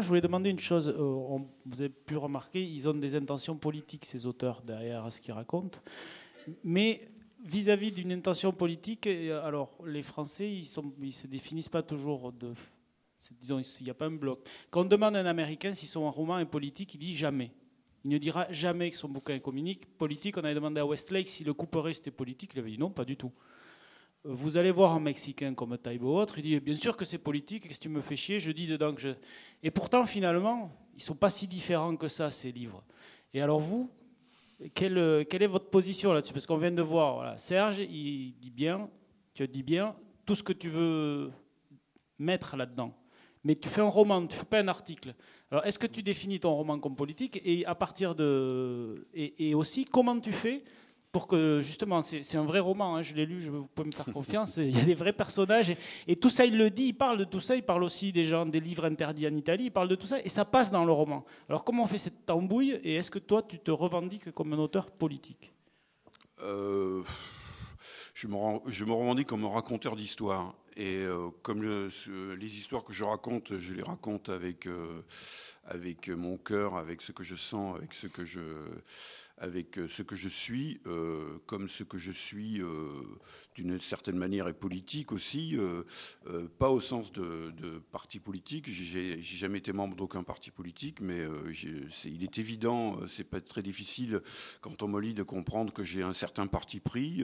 je voulais demander une chose. Vous avez pu remarquer, ils ont des intentions politiques, ces auteurs, derrière ce qu'ils racontent. Mais vis-à-vis d'une intention politique, alors les Français, ils se définissent pas toujours de... Disons, il n'y a pas un bloc. Quand on demande à un Américain si son roman est politique, il dit jamais. Il ne dira jamais que son bouquin est politique. On avait demandé à Westlake si Le Couperet c'était politique. Il avait dit non, pas du tout. Vous allez voir un Mexicain comme Taibo ou autre, il dit bien sûr que c'est politique, et que si tu me fais chier, je dis dedans que je... Et pourtant, finalement, ils ne sont pas si différents que ça, ces livres. Et alors vous, quelle est votre position là-dessus? Parce qu'on vient de voir, voilà, Serge, il dit bien, tu dis bien, tout ce que tu veux mettre là-dedans. Mais tu fais un roman, tu ne fais pas un article. Alors, est-ce que tu définis ton roman comme politique? Et à partir de... Et aussi, comment tu fais pour que, justement, c'est un vrai roman, hein, je l'ai lu, vous pouvez me faire confiance, il y a des vrais personnages, et tout ça, il le dit, il parle de tout ça, il parle aussi des gens, des livres interdits en Italie, il parle de tout ça, et ça passe dans le roman. Alors, comment on fait cette tambouille, et est-ce que toi, tu te revendiques comme un auteur politique? Je me revendique comme un raconteur d'histoire. Et comme les histoires que je raconte avec mon cœur, avec ce que je sens, avec ce que je suis, comme ce que je suis d'une certaine manière est politique aussi, pas au sens de parti politique. J'ai jamais été membre d'aucun parti politique, mais il est évident, c'est pas très difficile quand on me lit de comprendre que j'ai un certain parti pris,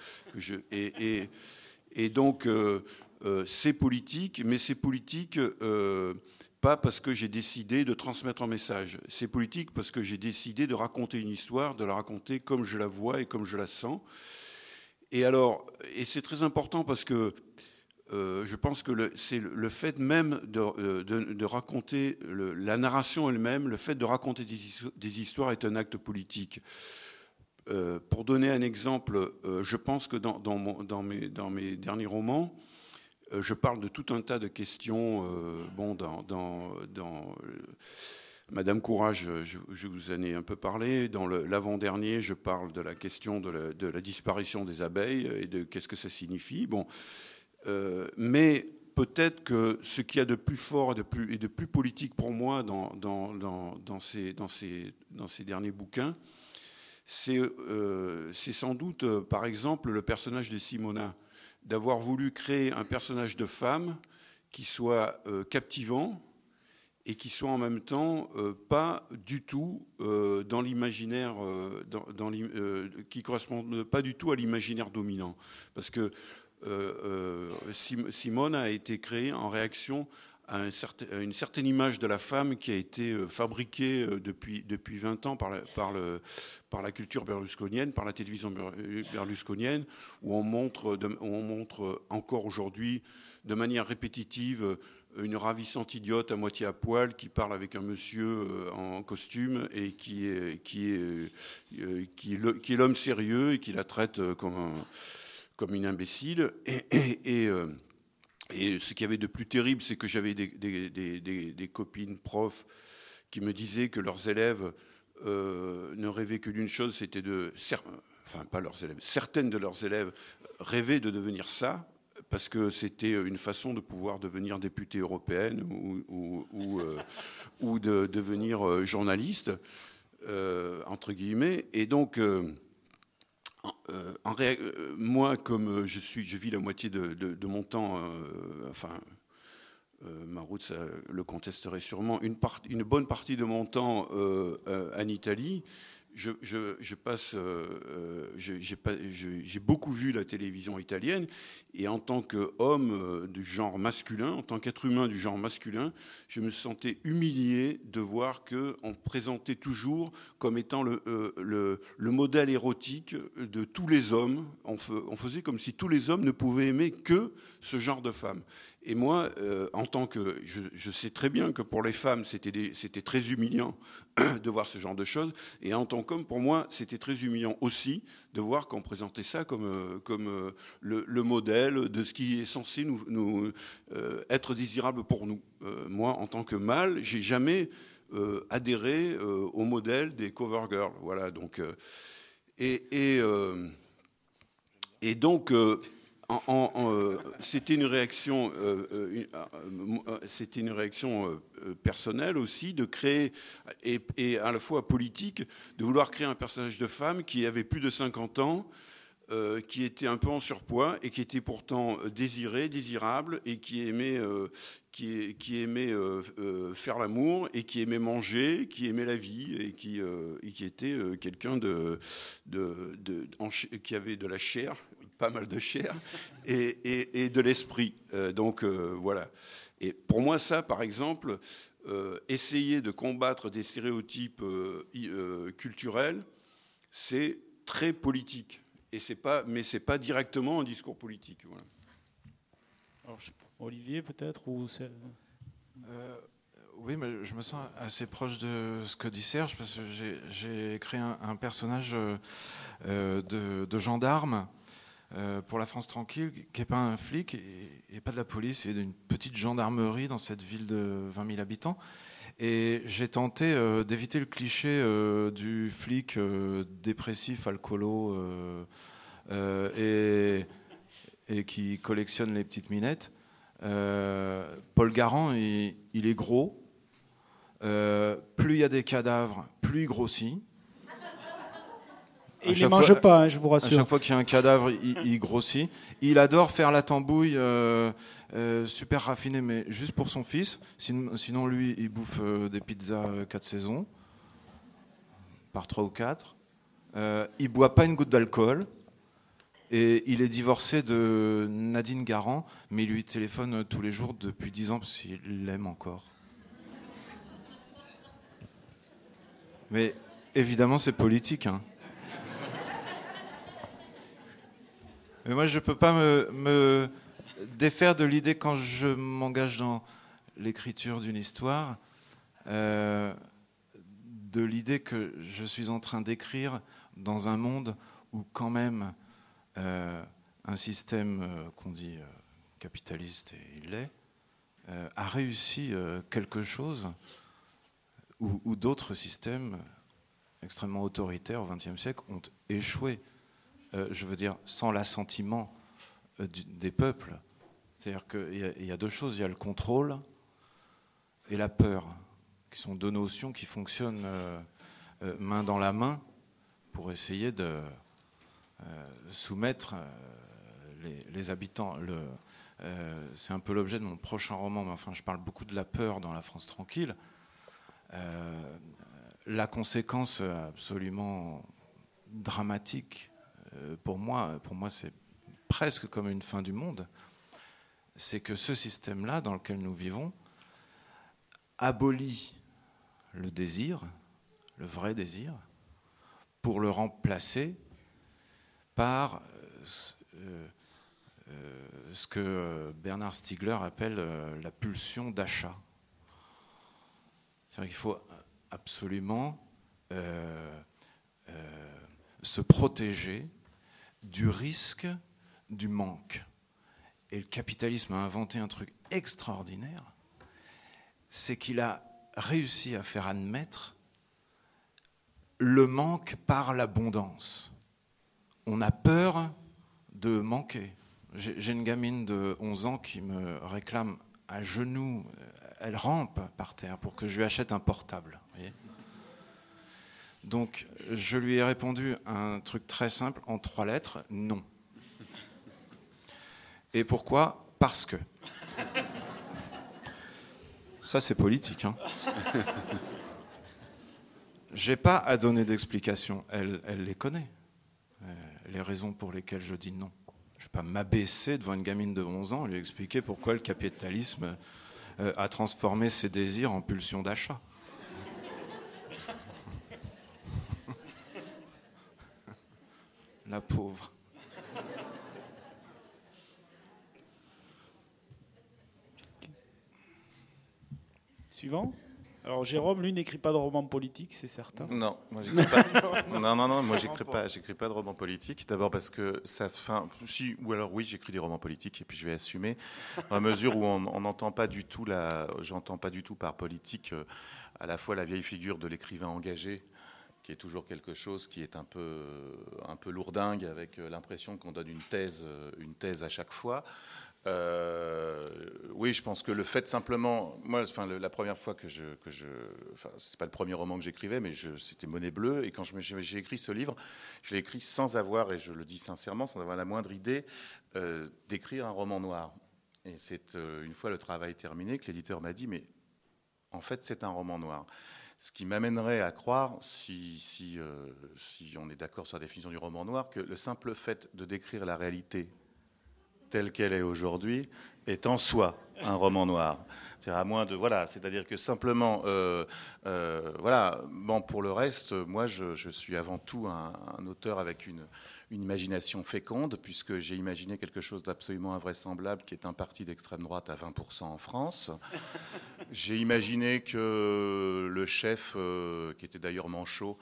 et donc c'est politique, mais c'est politique. Pas parce que j'ai décidé de transmettre un message. C'est politique parce que j'ai décidé de raconter une histoire, de la raconter comme je la vois et comme je la sens. Et c'est très important parce que je pense que c'est le fait même de raconter, la narration elle-même, le fait de raconter des histoires est un acte politique. Pour donner un exemple, je pense que dans mes derniers romans, je parle de tout un tas de questions. Dans Madame Courage, je vous en ai un peu parlé. Dans l'avant-dernier, je parle de la question de la disparition des abeilles et de qu'est-ce que ça signifie. Mais peut-être que ce qu'il y a de plus fort et de plus politique pour moi dans ces derniers bouquins, c'est sans doute, par exemple, le personnage de Simona. D'avoir voulu créer un personnage de femme qui soit captivant et qui soit en même temps pas du tout dans l'imaginaire, qui correspond pas du tout à l'imaginaire dominant. Parce que Simone a été créée en réaction à une certaine image de la femme qui a été fabriquée depuis 20 ans par la culture berlusconienne, par la télévision berlusconienne, où on montre encore aujourd'hui de manière répétitive une ravissante idiote à moitié à poil qui parle avec un monsieur en costume et qui est l'homme sérieux et qui la traite comme une imbécile. Et ce qu'il y avait de plus terrible, c'est que j'avais des copines profs qui me disaient que leurs élèves ne rêvaient que d'une chose, c'était pas leurs élèves, certaines de leurs élèves rêvaient de devenir ça, parce que c'était une façon de pouvoir devenir députée européenne ou de devenir journaliste, entre guillemets. Et donc... moi, comme je vis la moitié de mon temps, Marouz le contesterait sûrement, une bonne partie de mon temps en Italie, j'ai beaucoup vu la télévision italienne, et en tant qu'homme du genre masculin, en tant qu'être humain du genre masculin, je me sentais humilié de voir qu'on présentait toujours comme étant le modèle érotique de tous les hommes. On faisait comme si tous les hommes ne pouvaient aimer que ce genre de femme. Et moi, en tant que... Je sais très bien que pour les femmes, c'était très humiliant de voir ce genre de choses. Et en tant qu'homme, pour moi, c'était très humiliant aussi de voir qu'on présentait ça comme le modèle de ce qui est censé nous être désirable pour nous. Moi, en tant que mâle, j'ai jamais adhéré au modèle des cover girls. Voilà, donc... Et donc... c'était une réaction, personnelle aussi, de créer, et à la fois politique, de vouloir créer un personnage de femme qui avait plus de 50 ans, qui était un peu en surpoids et qui était pourtant désirable, et qui aimait, faire l'amour, et qui aimait manger, qui aimait la vie, et qui était quelqu'un qui avait de la chair, pas mal de chair, et de l'esprit. Donc voilà. Et pour moi, ça, par exemple, essayer de combattre des stéréotypes culturels, c'est très politique. Mais c'est pas directement un discours politique. Voilà. Alors, Olivier, peut-être ou Oui, mais je me sens assez proche de ce que dit Serge, parce que j'ai créé un personnage de gendarme pour la France tranquille, qui n'est pas un flic et pas de la police, il est d'une petite gendarmerie dans cette ville de 20 000 habitants. Et j'ai tenté d'éviter le cliché du flic dépressif, alcoolo et qui collectionne les petites minettes. Paul Garand, il est gros. Plus il y a des cadavres, plus il grossit. Et il ne les mange pas, je vous À rassure. chaque fois qu'il y a un cadavre, il grossit. Il adore faire la tambouille super raffinée, mais juste pour son fils. Sinon lui, il bouffe des pizzas 4 saisons, par 3 ou 4. Il boit pas une goutte d'alcool. Et il est divorcé de Nadine Garand, mais il lui téléphone tous les jours depuis 10 ans parce qu'il l'aime encore. Mais évidemment, c'est politique, hein. Mais moi, je ne peux pas me défaire de l'idée, quand je m'engage dans l'écriture d'une histoire, de l'idée que je suis en train d'écrire dans un monde où quand même un système qu'on dit capitaliste, et il l'est, a réussi quelque chose où d'autres systèmes extrêmement autoritaires au XXe siècle ont échoué. Je veux dire, sans l'assentiment des peuples. C'est-à-dire qu'il y a deux choses. Il y a le contrôle et la peur, qui sont deux notions qui fonctionnent main dans la main pour essayer de soumettre les habitants. C'est un peu l'objet de mon prochain roman, mais enfin, je parle beaucoup de la peur dans La France tranquille. La conséquence absolument dramatique, pour moi c'est presque comme une fin du monde, c'est que ce système-là dans lequel nous vivons abolit le désir, le vrai désir, pour le remplacer par ce que Bernard Stiegler appelle la pulsion d'achat. C'est-à-dire qu'il faut absolument se protéger du risque du manque. Et le capitalisme a inventé un truc extraordinaire, c'est qu'il a réussi à faire admettre le manque par l'abondance. On a peur de manquer. J'ai une gamine de 11 ans qui me réclame à genoux, elle rampe par terre pour que je lui achète un portable. Vous voyez ? Donc je lui ai répondu un truc très simple, en 3 lettres, non. Et pourquoi ? Parce que. Ça, c'est politique, hein. J'ai pas à donner d'explications. Elle les connaît. Les raisons pour lesquelles je dis non. Je vais pas m'abaisser devant une gamine de 11 ans et lui expliquer pourquoi le capitalisme a transformé ses désirs en pulsion d'achat. La pauvre. Suivant. Alors Jérôme, lui, n'écrit pas de roman politique, c'est certain. Non, moi j'écris pas. non, moi j'écris pas de roman politique. D'abord parce que ça si, ou alors oui, j'écris des romans politiques et puis je vais assumer dans la mesure où on n'entend pas du tout j'entends pas du tout par politique à la fois la vieille figure de l'écrivain engagé qui est toujours quelque chose qui est un peu lourdingue, avec l'impression qu'on donne une thèse à chaque fois. Oui, je pense que le fait simplement, moi, la première fois c'est pas le premier roman que j'écrivais, mais c'était Monnaie bleue, et quand j'ai écrit ce livre, je l'ai écrit sans avoir, et je le dis sincèrement, sans avoir la moindre idée d'écrire un roman noir. Et c'est une fois le travail terminé que l'éditeur m'a dit, mais en fait, c'est un roman noir. Ce qui m'amènerait à croire, si on est d'accord sur la définition du roman noir, que le simple fait de décrire la réalité telle qu'elle est aujourd'hui est en soi un roman noir. C'est-à-dire que simplement, voilà. Bon, pour le reste, moi, je suis avant tout un auteur avec une imagination féconde, puisque j'ai imaginé quelque chose d'absolument invraisemblable, qui est un parti d'extrême droite à 20% en France. J'ai imaginé que le chef, qui était d'ailleurs manchot,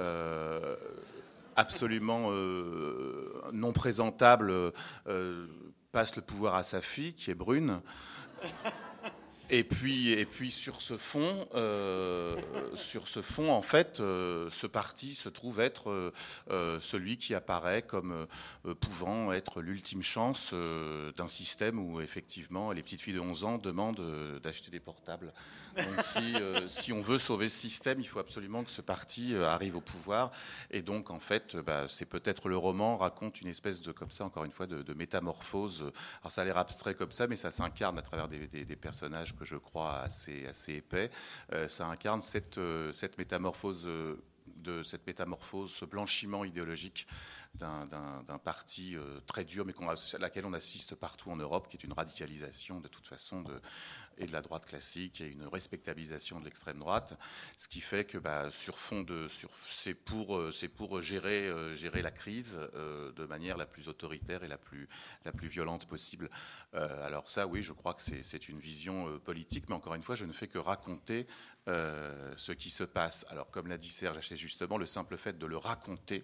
absolument non présentable, passe le pouvoir à sa fille, qui est brune. Et puis sur ce fond, en fait, ce parti se trouve être celui qui apparaît comme pouvant être l'ultime chance d'un système où effectivement les petites filles de 11 ans demandent d'acheter des portables. Donc si on veut sauver ce système, il faut absolument que ce parti arrive au pouvoir. Et donc en fait, c'est peut-être le roman raconte une espèce de, comme ça encore une fois, de métamorphose. Alors ça a l'air abstrait comme ça, mais ça s'incarne à travers des personnages que je crois assez épais. Ça incarne cette métamorphose. Ce blanchiment idéologique d'un parti très dur, mais à laquelle on assiste partout en Europe, qui est une radicalisation de toute façon et de la droite classique et une respectabilisation de l'extrême droite, ce qui fait que c'est pour gérer la crise de manière la plus autoritaire et la plus violente possible. Alors ça, oui, je crois que c'est une vision politique, mais encore une fois, je ne fais que raconter ce qui se passe. Alors, comme l'a dit Serge assez justement, le simple fait de le raconter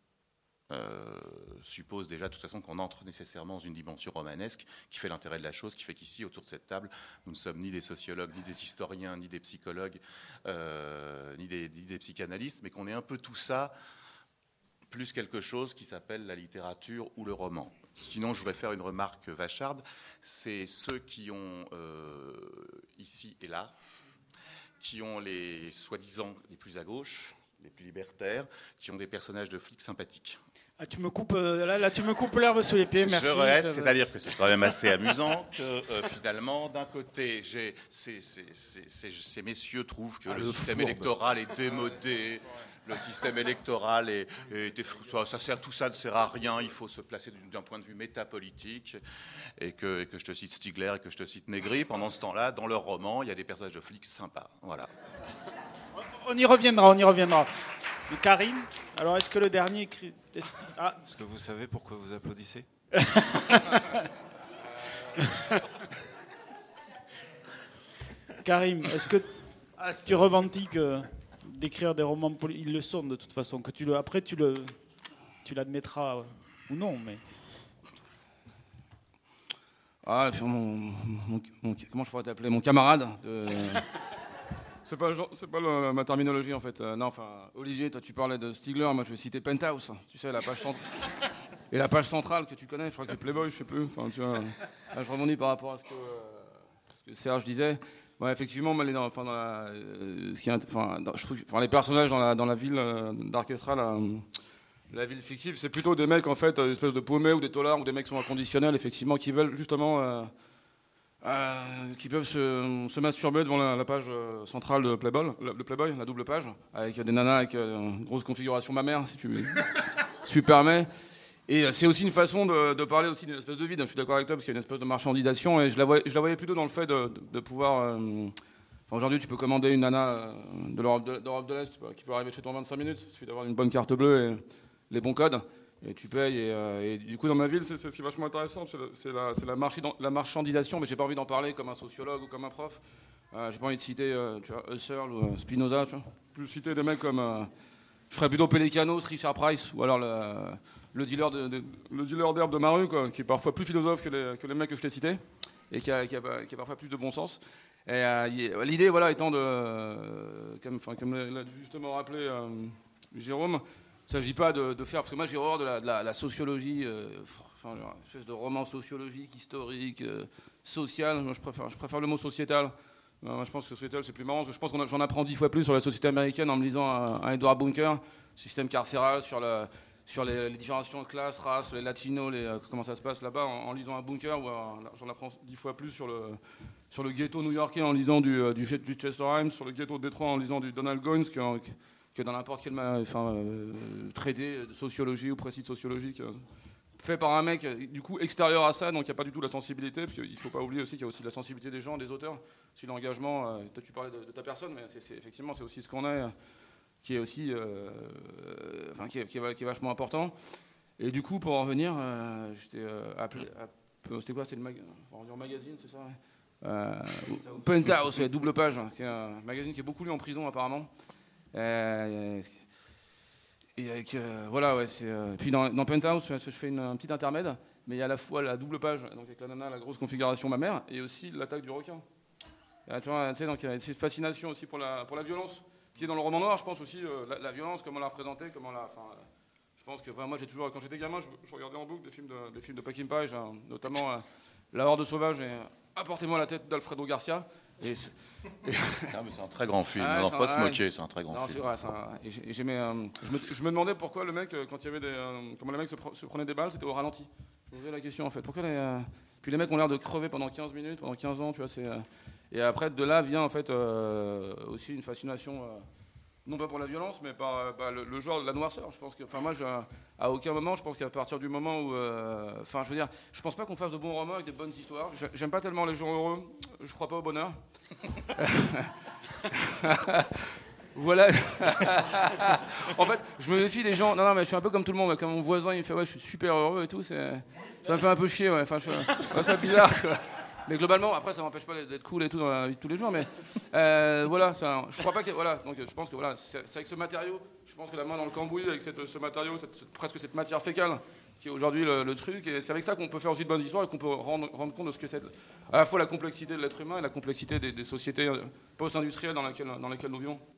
suppose déjà de toute façon qu'on entre nécessairement dans une dimension romanesque qui fait l'intérêt de la chose, qui fait qu'ici, autour de cette table, nous ne sommes ni des sociologues, ni des historiens, ni des psychologues, ni des psychanalystes, mais qu'on est un peu tout ça, plus quelque chose qui s'appelle la littérature ou le roman. Sinon, je voudrais faire une remarque vacharde. C'est ceux qui ont, ici et là, qui ont les soi-disant les plus à gauche, les plus libertaires, qui ont des personnages de flics sympathiques. Ah, tu me coupes là, tu me coupes l'herbe sous les pieds. Merci. Je regrette, c'est-à-dire que c'est quand même assez amusant que finalement, d'un côté, ces messieurs trouvent que le système électoral est démodé. Le système électoral tout ça ne sert à rien. Il faut se placer d'un point de vue métapolitique, et que je te cite Stigler et que je te cite Négri. Pendant ce temps-là, dans leur roman, il y a des personnages de flics sympas. Voilà. On y reviendra. Et Karim, alors est-ce que le dernier Est-ce que vous savez pourquoi vous applaudissez? Karim, est-ce que tu revendiques d'écrire des romans politiques? Ils le sont de toute façon. Que après tu l'admettras ou non, mais. Ah, comment je pourrais t'appeler? Mon camarade. C'est pas ma terminologie en fait. Non, enfin, Olivier, toi tu parlais de Stigler, moi je vais citer Penthouse. Tu sais, la page centrale. Et la page centrale que tu connais, je crois que c'est Playboy, je sais plus. Enfin, tu vois, là, je rebondis par rapport à ce que Serge disait. Ouais, effectivement, les personnages dans la ville d'Orchestra, la ville fictive, c'est plutôt des mecs en fait, des espèces de paumés ou des tolards ou des mecs qui sont inconditionnels, effectivement, qui veulent justement. Qui peuvent se masturber devant la page centrale de Playboy, la double page, avec des nanas avec une grosse configuration mammaire, si tu permets. Et c'est aussi une façon de parler aussi d'une espèce de vide. Je suis d'accord avec toi, parce qu'il y a une espèce de marchandisation, et je la voyais plutôt dans le fait de pouvoir... aujourd'hui, tu peux commander une nana de l'Europe de l'Est qui peut arriver chez toi en 25 minutes. Il suffit d'avoir une bonne carte bleue et les bons codes. Et tu payes, et du coup dans ma ville, c'est ce qui est vachement intéressant, c'est la marchandisation, mais j'ai pas envie d'en parler comme un sociologue ou comme un prof. J'ai pas envie de citer Husserl ou Spinoza, tu vois. Plus citer des mecs comme, je ferais plutôt Pélécanos, Richard Price, ou alors le dealer d'herbe de ma rue, quoi, qui est parfois plus philosophe que les mecs que je t'ai cités, et qui a parfois plus de bon sens. Et l'idée, voilà, étant comme l'a justement rappelé Jérôme. Il ne s'agit pas de faire, parce que moi j'ai horreur de la sociologie, une espèce de roman sociologique, historique, social. Moi, je préfère le mot sociétal. Moi, je pense que sociétal c'est plus marrant, parce que je pense que j'en apprends 10 fois plus sur la société américaine en me lisant un Edward Bunker, système carcéral, sur les différenciations de classe, race, les latinos, comment ça se passe là-bas, en lisant un Bunker, j'en apprends 10 fois plus sur le ghetto new-yorkais en lisant du Chester Himes, sur le ghetto de Détroit en lisant du Donald Goines, que dans n'importe quel traité de sociologie ou précis de sociologie fait par un mec du coup extérieur à ça, donc il n'y a pas du tout la sensibilité, parce qu'il ne faut pas oublier aussi qu'il y a aussi la sensibilité des gens, des auteurs, aussi l'engagement. Toi tu parlais de ta personne, mais effectivement c'est aussi ce qu'on est, qui est aussi qui est vachement important. Et du coup pour en revenir, j'étais appelé, c'était quoi, c'était le magazine, c'est ça, ouais. Penthouse, double page, c'est un magazine qui est beaucoup lu en prison apparemment. Et avec, voilà, ouais, puis dans Penthouse, je fais un petit intermède, mais il y a à la fois la double page, donc avec la nana, la grosse configuration ma mère, et aussi l'attaque du requin. Et, tu vois, donc il y a cette fascination aussi pour la violence, qui est dans le roman noir, je pense aussi, la violence, comment on l'a représentée, je pense que moi j'ai toujours, quand j'étais gamin, je regardais en boucle des films de Peckinpah, notamment La Horde sauvage et Apportez-moi la tête d'Alfredo Garcia. Mais c'est un très grand film, on ne va pas se moquer, c'est un très grand film. C'est vrai, je me demandais pourquoi le mec, quand il y avait comment les mecs se prenaient des balles, c'était au ralenti. Je me posais la question en fait. Pourquoi Puis les mecs ont l'air de crever pendant 15 minutes, pendant 15 ans, tu vois. Et après, de là vient en fait aussi une fascination, non pas pour la violence, mais par le genre de la noirceur. Je pense que, moi, à aucun moment, je pense qu'à partir du moment où, je veux dire, je pense pas qu'on fasse de bons romans avec des bonnes histoires. J'aime pas tellement les gens heureux. Je crois pas au bonheur. Voilà. En fait, je me méfie des gens. Non, mais je suis un peu comme tout le monde. Comme mon voisin, il me fait ouais, je suis super heureux et tout. Ça me fait un peu chier. Ouais. C'est bizarre. Quoi. Mais globalement, après, ça m'empêche pas d'être cool et tout dans la vie de tous les jours. Mais voilà, je crois pas que voilà. Donc, je pense que voilà, c'est avec ce matériau. Je pense que la main dans le cambouis avec ce matériau, presque cette matière fécale, qui est aujourd'hui le truc. Et c'est avec ça qu'on peut faire aussi de bonnes histoires et qu'on peut rendre compte de ce que c'est à la fois la complexité de l'être humain et la complexité des sociétés post-industrielles dans lesquelles nous vivons.